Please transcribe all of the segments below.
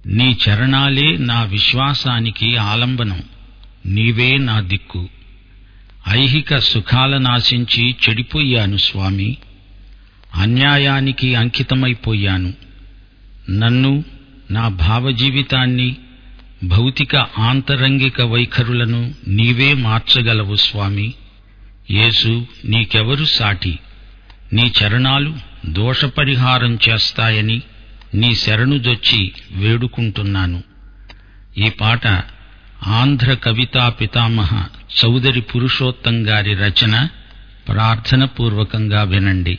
నీ చరణాలే నా విశ్వాసానికి ఆలంబనం. నీవే నా దిక్కు. ఐహిక సుఖాలనాశించి చెడిపోయాను స్వామి. అన్యాయానికి అంకితమైపోయాను. నన్ను, నా భావజీవితాన్ని, భౌతిక ఆంతరంగిక వైఖరులను నీవే మార్చగలవు స్వామి. యేసు, నీకెవరు సాటి? నీ చరణాలు దోషపరిహారం చేస్తాయని నీ శరణుజొచ్చి వేడుకుంటున్నాను. ఈ పాట ఆంధ్ర కవితా పితామహ చౌదరి పురుషోత్తం గారి రచన. ప్రార్థనపూర్వకంగా వినండి.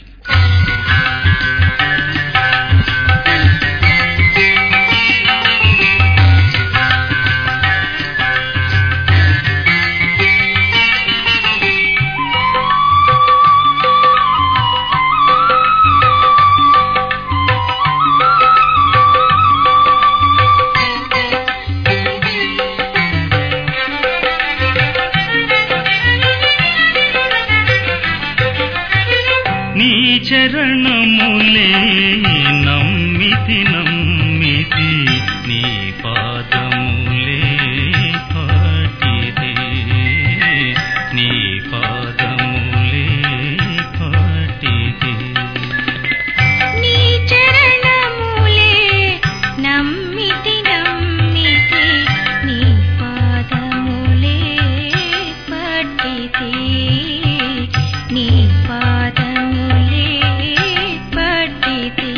నీ చరణములే నమ్మితి నమ్మితి, నీ పాదములే పట్టితి, నీ పాదములే పట్టితి. నీ చరణములే నమ్మితి నమ్మితి, నీ పాదములే పట్టితి, నీ పాదములే పట్టితి.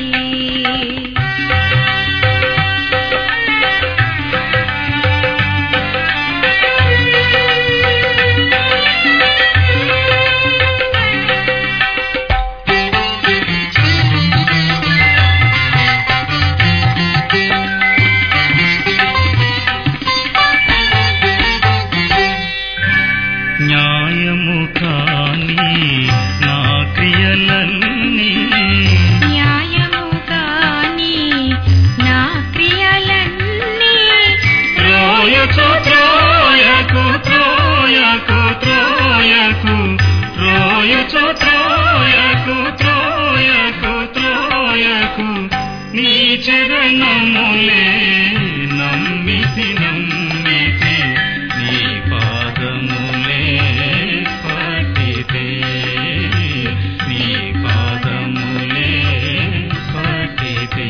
న్యాయము కాని నా క్రియలన్నీ, న్యాయము కాని నా క్రియలన్నీ, త్రోయకు త్రోయకు త్రోయకు త్రోయకు త్రోయచు త్రోయకు త్రోయకు త్రోయకు, నీ చరణములే నమ్మితి నమ్మితి, నీ పాదములే పట్టితే, నీ పాదములే పట్టితే.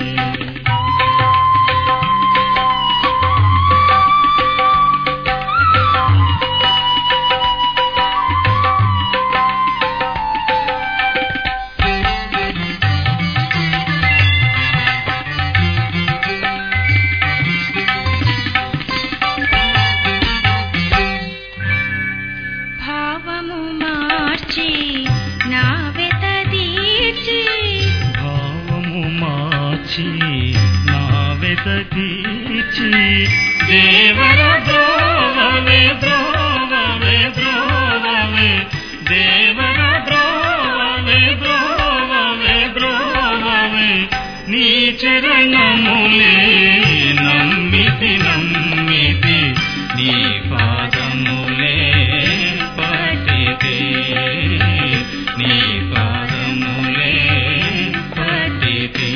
భావము మార్చి నా వెత తీర్చి, భావము మార్చి నా వెత తీర్చి, దేవర ద్రోవవే ద్రోవవే ద్రోవవే, దేవర ద్రోవవే ద్రోవవే ద్రోవవే, నీ చరణములే నమ్మితి నమ్మితి, నీ పాదములే పట్టితే, నీ పాదములే పట్టితే.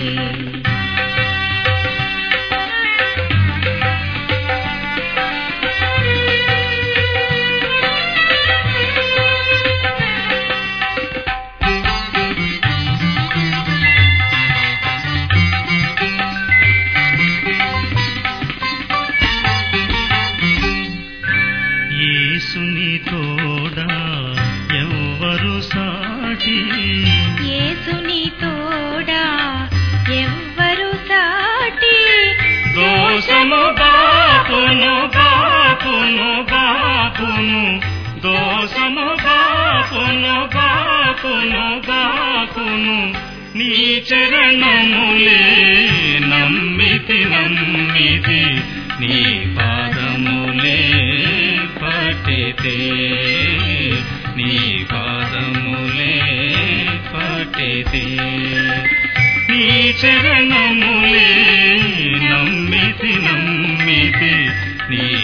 యేసుని తోడా ఎవ్వరు సాటి, యేసుని తోడా ఎవ్వరు సాటి, దోషము బాపును బాపును బాపును, దోషము బాపును బాపును బాపును, నీ చరణములే నమ్మితి నమ్మితి, నీ పాదములే పట్టితే, నీ పాదములే పట్టితే. నీ చరణములే నమ్మితి నమ్మితి, నీ